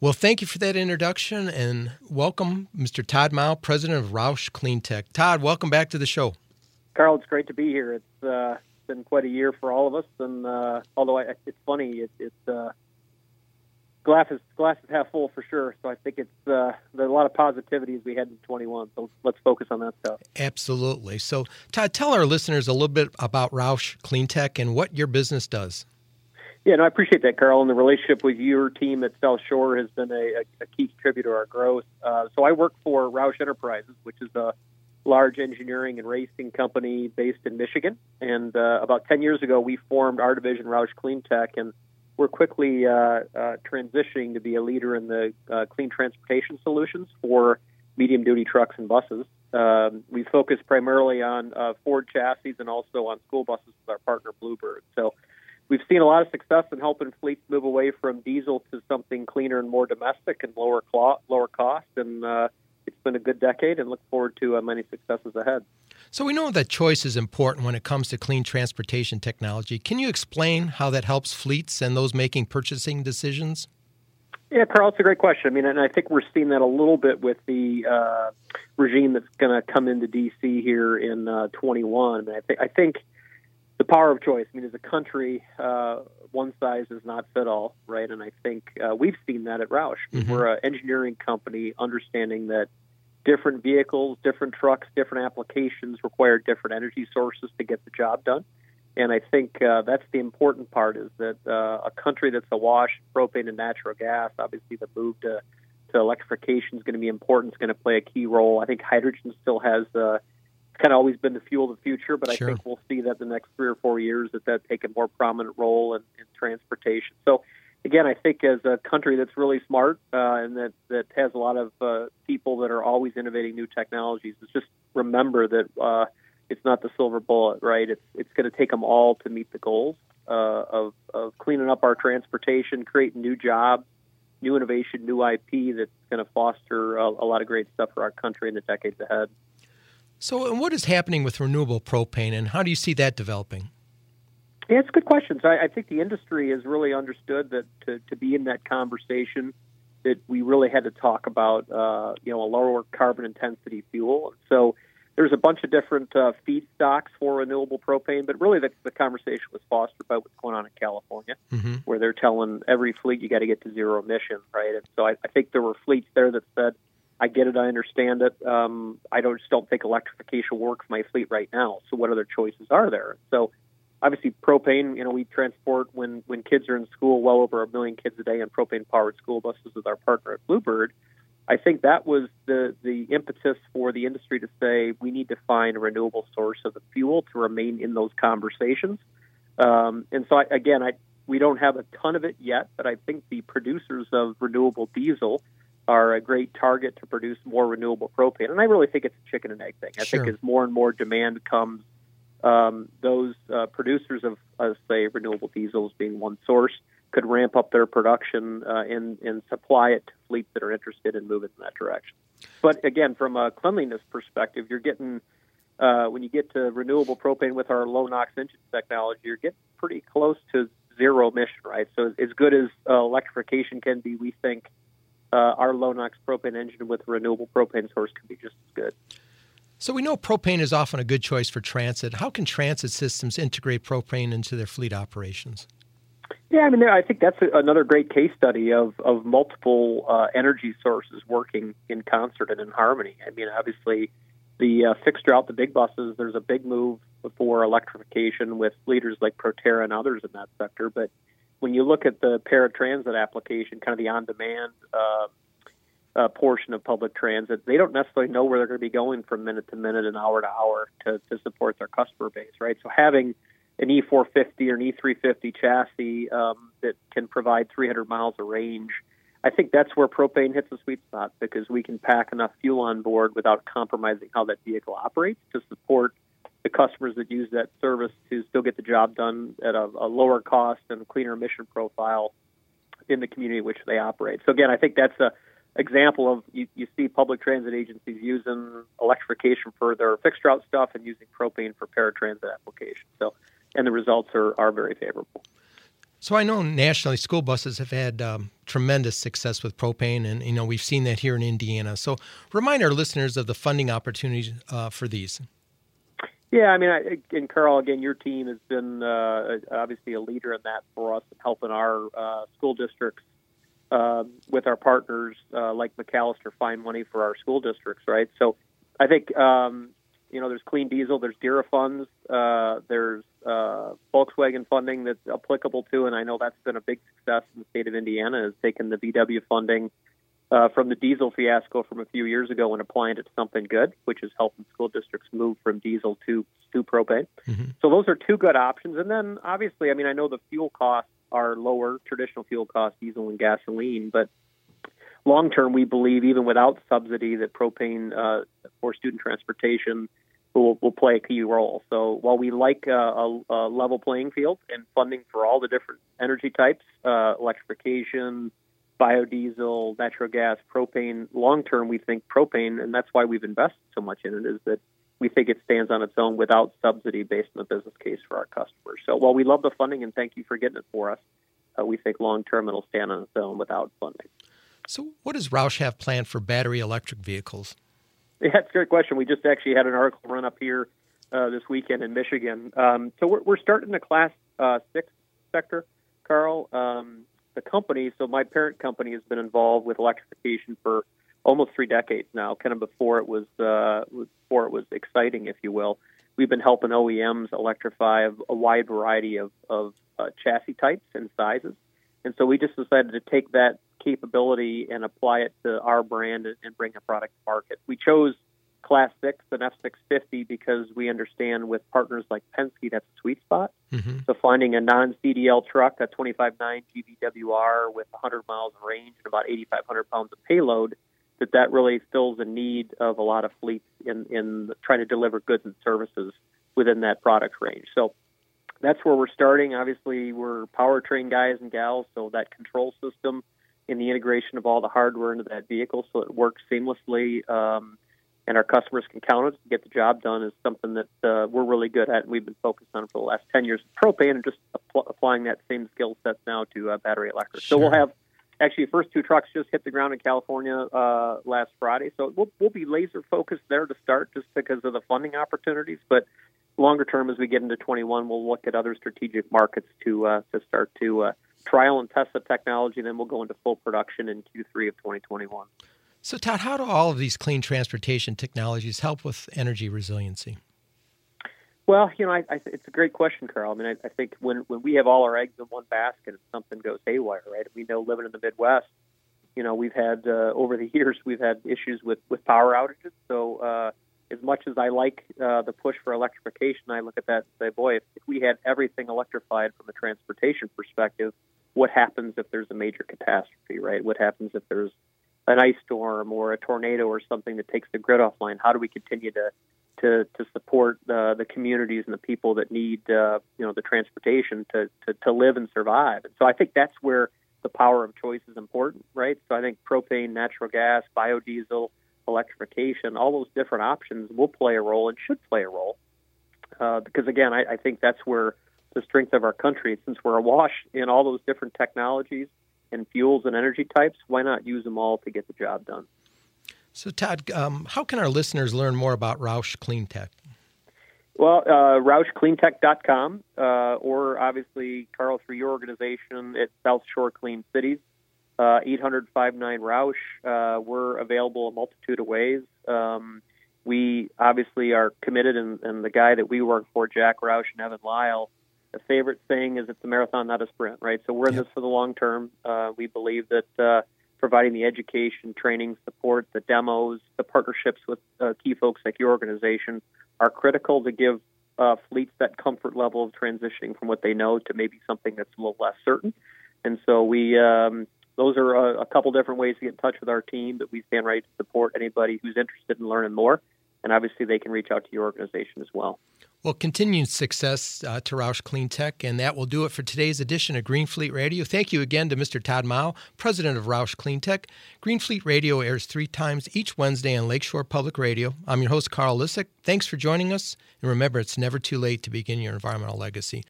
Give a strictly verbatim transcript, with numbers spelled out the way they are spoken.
Well, thank you for that introduction, and welcome, Mister Todd Mao, President of Roush CleanTech. Todd, welcome back to the show. Carl, it's great to be here. It's uh, been quite a year for all of us, and uh, although I, it's funny, it, it's uh, glass is glass is half full for sure. So I think it's uh, there's a lot of positivity as we head into twenty-one. So let's focus on that stuff. Absolutely. So, Todd, tell our listeners a little bit about Roush CleanTech and what your business does. Yeah, no, I appreciate that, Carl. And the relationship with your team at South Shore has been a, a key contributor to our growth. Uh, so I work for Roush Enterprises, which is a large engineering and racing company based in Michigan. And uh, about ten years ago, we formed our division, Roush CleanTech, and we're quickly uh, uh, transitioning to be a leader in the uh, clean transportation solutions for medium-duty trucks and buses. Um, we focus primarily on uh, Ford chassis and also on school buses with our partner Bluebird. So we've seen a lot of success in helping fleets move away from diesel to something cleaner and more domestic and lower clo- lower cost. And uh, it's been a good decade, and look forward to uh, many successes ahead. So we know that choice is important when it comes to clean transportation technology. Can you explain how that helps fleets and those making purchasing decisions? Yeah, Carl, it's a great question. I mean, and I think we're seeing that a little bit with the uh, regime that's going to come into D C here in uh, twenty-one. I mean, I, th- I think the power of choice. I mean, as a country, uh, one size does not fit all, right? And I think uh, we've seen that at Roush. Mm-hmm. We're an engineering company, understanding that different vehicles, different trucks, different applications require different energy sources to get the job done. And I think uh, that's the important part, is that uh, a country that's awash in propane and natural gas, obviously the move to, to electrification is going to be important. It's going to play a key role. I think hydrogen still has uh, kind of always been the fuel of the future, but sure. I think we'll see that the next three or four years that that take a more prominent role in, in transportation. So, again, I think as a country that's really smart uh, and that, that has a lot of uh, people that are always innovating new technologies, is just remember that uh, it's not the silver bullet, right? It's it's going to take them all to meet the goals uh, of, of cleaning up our transportation, creating new jobs, new innovation, new I P that's going to foster a, a lot of great stuff for our country in the decades ahead. So and what is happening with renewable propane, and how do you see that developing? Yeah, it's a good question. So I, I think the industry has really understood that to, to be in that conversation, that we really had to talk about, uh, you know, a lower carbon intensity fuel. And so there's a bunch of different uh, feedstocks for renewable propane, but really the, the conversation was fostered by what's going on in California, mm-hmm. where they're telling every fleet you got to get to zero emission, right? And so I, I think there were fleets there that said, I get it, I understand it. Um, I don't just don't think electrification works for my fleet right now. So what other choices are there? So obviously, propane, you know, we transport when, when kids are in school, well over a million kids a day in propane-powered school buses with our partner at Bluebird. I think that was the, the impetus for the industry to say we need to find a renewable source of the fuel to remain in those conversations. Um, and so, I, again, I we don't have a ton of it yet, but I think the producers of renewable diesel are a great target to produce more renewable propane. And I really think it's a chicken and egg thing. I sure. think as more and more demand comes, Um, those uh, producers of, uh, say, renewable diesels being one source could ramp up their production uh, and, and supply it to fleets that are interested in moving in that direction. But again, from a cleanliness perspective, you're getting, uh, when you get to renewable propane with our low NOx engine technology, you're getting pretty close to zero emission, right? So as good as uh, electrification can be, we think uh, our low NOx propane engine with a renewable propane source can be just as good. So we know propane is often a good choice for transit. How can transit systems integrate propane into their fleet operations? Yeah, I mean, I think that's a, another great case study of, of multiple uh, energy sources working in concert and in harmony. I mean, obviously, the uh, fixed route, the big buses, there's a big move for electrification with leaders like Proterra and others in that sector. But when you look at the paratransit application, kind of the on-demand uh Uh, portion of public transit, they don't necessarily know where they're going to be going from minute to minute and hour to hour to, to support their customer base, right? So having an E four fifty or an E three fifty chassis um, that can provide three hundred miles of range, I think that's where propane hits the sweet spot, because we can pack enough fuel on board without compromising how that vehicle operates to support the customers that use that service to still get the job done at a, a lower cost and cleaner emission profile in the community in which they operate. So again, I think that's a example of you, you see public transit agencies using electrification for their fixed route stuff and using propane for paratransit applications. So, and the results are, are very favorable. So I know nationally school buses have had um, tremendous success with propane, and you know we've seen that here in Indiana. So remind our listeners of the funding opportunities uh, for these. Yeah, I mean, I, and Carl, again, your team has been uh, obviously a leader in that for us, helping our uh, school districts uh, with our partners uh, like McAllister find money for our school districts, right? So I think, um, you know, there's clean diesel, there's D E R A funds, uh, there's uh, Volkswagen funding that's applicable to, and I know that's been a big success in the state of Indiana, is taking the V W funding uh, from the diesel fiasco from a few years ago and applying it to something good, which is helping school districts move from diesel to, to propane. Mm-hmm. So those are two good options. And then obviously, I mean, I know the fuel costs are lower, traditional fuel costs, diesel and gasoline, but long term, we believe even without subsidy that propane uh, for student transportation will, will play a key role. So while we like uh, a, a level playing field and funding for all the different energy types, uh, electrification, biodiesel, natural gas, propane, long term, we think propane, and that's why we've invested so much in it, is that we think it stands on its own without subsidy based on the business case for our customers. So while we love the funding, and thank you for getting it for us, uh, we think long term it'll stand on its own without funding. So what does Roush have planned for battery electric vehicles? Yeah, that's a great question. We just actually had an article run up here uh, this weekend in Michigan. Um, so we're, we're starting the class uh, six sector, Carl. Um, the company, so my parent company has been involved with electrification for almost three decades now, kind of before it was uh, before it was exciting, if you will. We've been helping O E Ms electrify a, a wide variety of, of uh, chassis types and sizes. And so we just decided to take that capability and apply it to our brand and, and bring a product to market. We chose Class six and F six fifty because we understand with partners like Penske, that's a sweet spot. Mm-hmm. So finding a non-C D L truck, a twenty-five point nine G V W R with one hundred miles of range and about eighty-five hundred pounds of payload, that that really fills a need of a lot of fleets in, in trying to deliver goods and services within that product range. So that's where we're starting. Obviously, we're powertrain guys and gals, so that control system and the integration of all the hardware into that vehicle so it works seamlessly um, and our customers can count it to get the job done is something that uh, we're really good at and we've been focused on for the last ten years. Propane and just apl- applying that same skill set now to uh, battery electric. Sure. So we'll have actually the first two trucks just hit the ground in California uh, last Friday. So we'll, we'll be laser focused there to start just because of the funding opportunities. But longer term, as we get into twenty-one, we'll look at other strategic markets to uh, to start to uh, trial and test the technology, and then we'll go into full production in Q three of twenty twenty-one. So, Todd, how do all of these clean transportation technologies help with energy resiliency? Well, you know, I, I, it's a great question, Carl. I mean, I, I think when, when we have all our eggs in one basket and something goes haywire, right? We know living in the Midwest, you know, we've had, uh, over the years, we've had issues with, with power outages. So uh, as much as I like uh, the push for electrification, I look at that and say, boy, if, if we had everything electrified from a transportation perspective, what happens if there's a major catastrophe, right? What happens if there's an ice storm or a tornado or something that takes the grid offline? How do we continue to to, to support uh, the communities and the people that need uh, you know the transportation to, to, to live and survive? And so I think that's where the power of choice is important, right? So I think propane, natural gas, biodiesel, electrification, all those different options will play a role and should play a role uh, because, again, I, I think that's where the strength of our country, since we're awash in all those different technologies and fuels and energy types, why not use them all to get the job done? So, Todd, um, how can our listeners learn more about Roush CleanTech? Well, uh, Roush Clean Tech dot com, uh, or obviously, Carl, through your organization at South Shore Clean Cities, uh, eight hundred, five nine, Roush. Uh, we're available a multitude of ways. Um, we obviously are committed, and, and the guy that we work for, Jack Roush and Evan Lyle, the favorite saying is it's a marathon, not a sprint, right? So we're in yep. this for the long term. Uh, we believe that uh, providing the education, training, support, the demos, the partnerships with uh, key folks like your organization are critical to give uh, fleets that comfort level of transitioning from what they know to maybe something that's a little less certain. And so we, um, those are a, a couple different ways to get in touch with our team, but we stand ready to support anybody who's interested in learning more. And obviously they can reach out to your organization as well. Well, continued success uh, to Roush CleanTech, and that will do it for today's edition of Green Fleet Radio. Thank you again to Mister Todd Mao, president of Roush CleanTech. Green Fleet Radio airs three times each Wednesday on Lakeshore Public Radio. I'm your host, Carl Lisick. Thanks for joining us, and remember, it's never too late to begin your environmental legacy.